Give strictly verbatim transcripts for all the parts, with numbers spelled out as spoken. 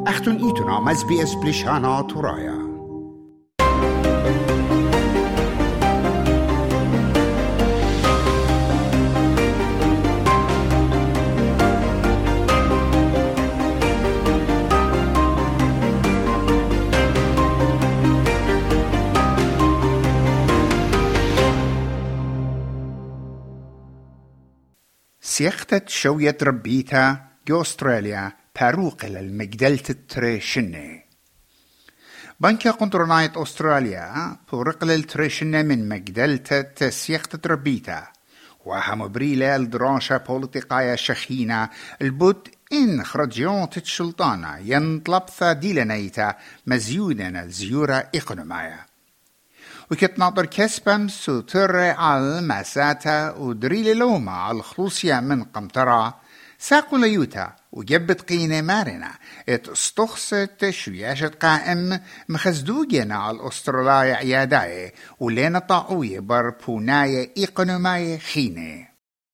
أختن إيتنا مز بي اس بلشانا ترايا سيختة شوية ربيتا جو أستراليا باروق للمجدلة التريشنة بنكة قنطرناية أستراليا بورق للتريشنة من مجدلة سيختة ربيتا وهم بريلة الدراسة بوليتيقاية شخينة البود إن خرجيون تتشلطانة ينطلب ثاديلنيتا مزيودا الزيورة إقنومايا وكت ناطر كسبم سوتر على مساتا ودريل لوما على الخلوصية من قمطرة ساقو ليوتا وجبت قينة مارنة ات استخصت شوياشة قائم مخزدوجنا على الأسترالية عياداية ولينا طاعوية بربوناية إقنوماية خينة.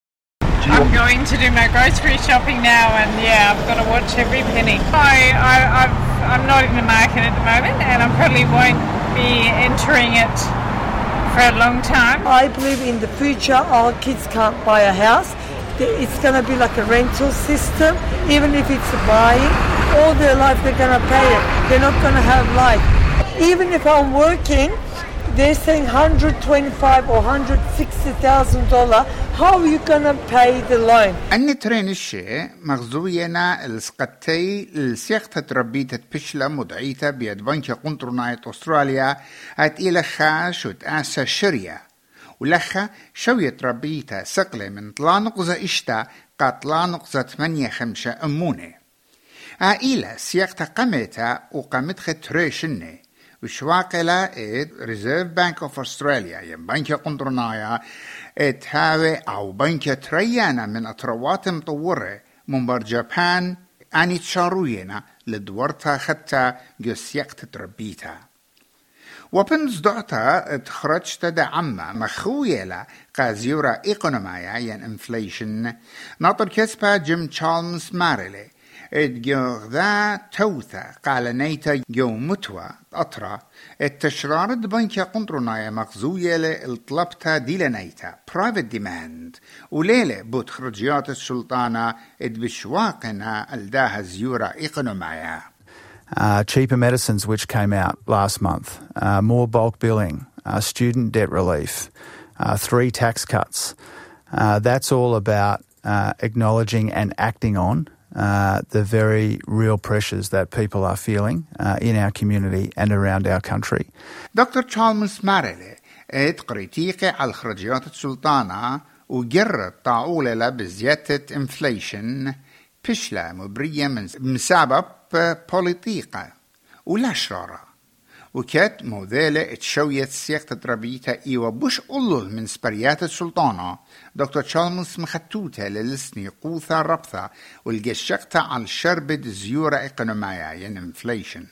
I'm going to do my grocery shopping now and yeah, I've got to watch every penny. I, I, I've, I'm not in the market at the moment and I probably won't be entering it for a long time. I believe in the future our kids can't buy a house. It's going to be like a rental system. Even if it's buying, all their life they're going to pay it. They're not going to have life. Even if I'm working, they're saying one hundred twenty-five or one hundred sixty thousand dollars. How are you going to pay the loan? أن ترين الشيء مغزوينا السقطي السيختة تربيتة بشلة مدعيتة بيد بنك قنطرناية أستراليا هات إلى خاش وتأسى شرية ولخا شوية ربيتة سقلة من طلانقزة إشتا قد طلانقزة ثمانية خمسة أمونة عائلة سيختة قمتها وقمتها تريشنة وشواقلة إد ريزيرف بانك أوف أستراليا ين بنك قنطرنايا اتهاوي أو بنك تريانا من أطروات مطورة من بر جابان أني تشاروينا لدورتا خطة جسيقت تربيتا وبنز دعتا اتخرجت دا عما مخويلة قازيورا إيقونومايا ين انفليشن ناطر كسبا جيم تشالمز ماريلي اتجو ذا توثا قال نيتا جو متوى أطرا التشرار بنك قنطرنايا مغزوية لطلبتا ديلانيتا private demand وليلة بود خرجيات السلطانة اتبشواقنا الداها زيورا إقنومايا. Uh, cheaper medicines which came out last month, uh, more bulk billing, uh, student debt relief, uh, three tax cuts. Uh, that's all about uh, acknowledging and acting on Uh, the very real pressures that people are feeling uh, in our community and around our country. دكتور تشالمز ماريلي ات قريتيقي على خرجيات السلطانة وجرت طاولة بزيادة انفليشن بشلة مبرية من مسبب بوليتيقة ولا شرارة وكات موذالة اتشويت سياقة ربيتا ايوه بوش قلل من سبريات السلطانة دكتور تشالمز مختوتة للسني قوثة ربثة والقشقتها على شربة زيورة اقنومايا ين انفليشن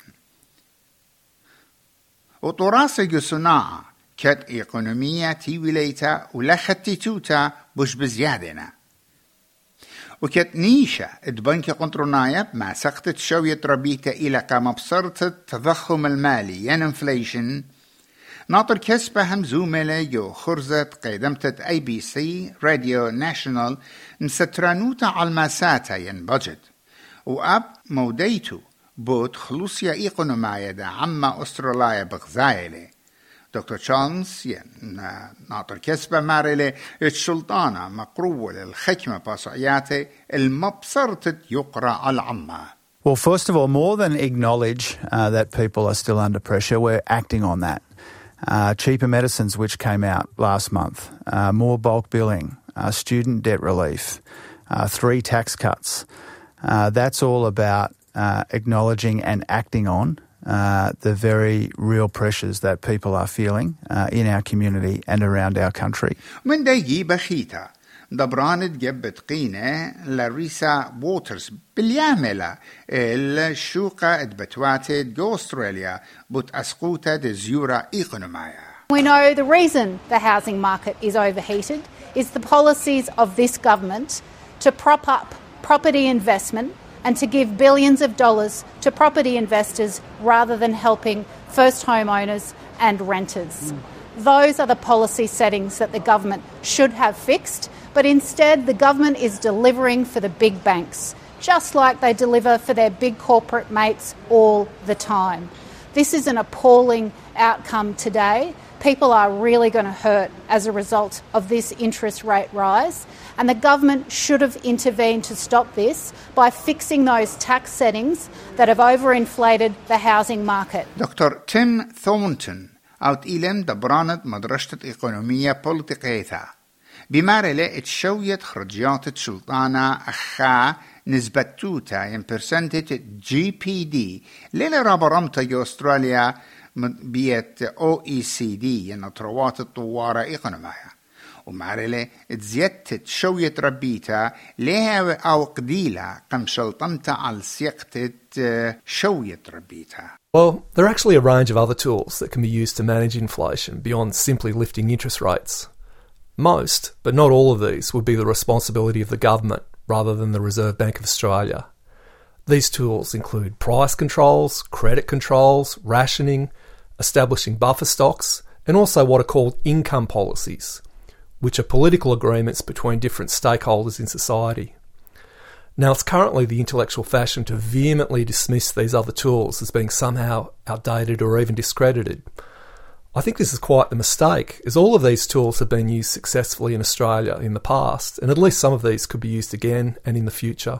وطراسة جسناعة كات اقنومية تيوليتا ولختتوتا بوش بزيادنا وكت نيشة اتبنك قنطرنايا مع سقطة شوية ربيتا إلى كمبصرة التضخم المالي ين انفليشن ناطر كسبة هم زوملة جو خرزة قيدمتة اي بي سي راديو ناشنال مسترانوتا على المساتا ين بجد واب موديتو بوت خلوصيا ايقونومايا دا عما أستراليا بغزايلة دكتور تشالمز ين ناطر كسبة ماريلي السلطانة مقروة للحكمة باسعياتي المبصرة يقرأ على عما. Well, first of all, more than acknowledge uh, that people are still under pressure, we're acting on that. Uh, cheaper medicines which came out last month, uh, more bulk billing, uh, student debt relief, uh, three tax cuts. Uh, that's all about uh, acknowledging and acting on Uh, the very real pressures that people are feeling uh, in our community and around our country. من دايجي بخيتا دبرانت جبت قينة لاريسا ووترز بالياملة الشوقة اتبتواتت جو أستراليا بوت أسقوتا دزيورا إيقونومايا. We know the reason the housing market is overheated is the policies of this government to prop up property investment and to give billions of dollars to property investors rather than helping first homeowners and renters. Mm. Those are the policy settings that the government should have fixed, but instead the government is delivering for the big banks, just like they deliver for their big corporate mates all the time. This is an appalling outcome today. People are really going to hurt as a result of this interest rate rise, and the government should have intervened to stop this by fixing those tax settings that have overinflated the housing market. Doctor Tim Thornton out إلم دبرانة مدرسة إقونومية بوليتيقية بمارلة اتشويت خرجيات سلطانة أخا نسبة توتا ين percentage جي بي دي ليلة رابرمتا أستراليا بيت أو إي سي دي ين طروات الطوارة إقونومية ومارلة اتزيدت شوية ربيتا ليها أو قديلة قم شلطنتا على سيقتت شوية ربيتا. Well, there are actually a range of other tools that can be used to manage inflation beyond simply lifting interest rates. Most, but not all of these, would be the responsibility of the government rather than the Reserve Bank of Australia. These tools include price controls, credit controls, rationing, establishing buffer stocks, and also what are called income policies, which are political agreements between different stakeholders in society. Now, it's currently the intellectual fashion to vehemently dismiss these other tools as being somehow outdated or even discredited. I think this is quite the mistake, as all of these tools have been used successfully in Australia in the past, and at least some of these could be used again and in the future.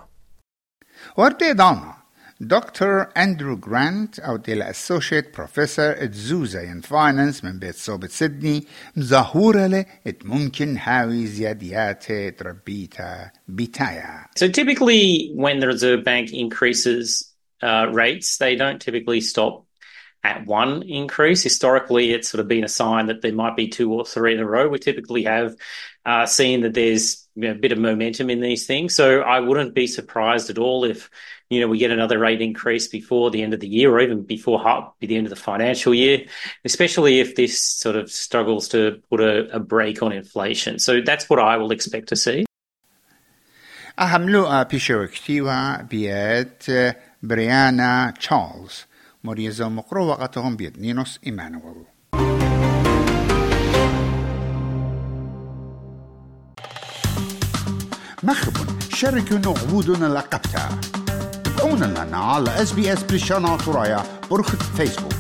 ورديدانا Doctor Andrew Grant أو ديلا Associate Professor at Zuza in Finance من بيت صوبة سيدني مظاهورة له ممكن هاوي زياديات تربيتا بتايا. So typically when the Reserve Bank increases uh, rates, they don't typically stop at one increase. Historically, it's sort of been a sign that there might be two or three in a row. We typically have uh, seen that there's you know, a bit of momentum in these things. So I wouldn't be surprised at all if you know, we get another rate increase before the end of the year or even before the end of the financial year, especially if this sort of struggles to put a, a brake on inflation. So that's what I will expect to see. أهم لقى بيشو كتيوة بيت بريانا تشارلز مريزو مقرو وقتهم بيت نينوس إيمانويل. مخبون شاركوا نعبودنا لقبتها تابعونا لنا على اس بي اس بلشانا طرايا برخة فيسبوك.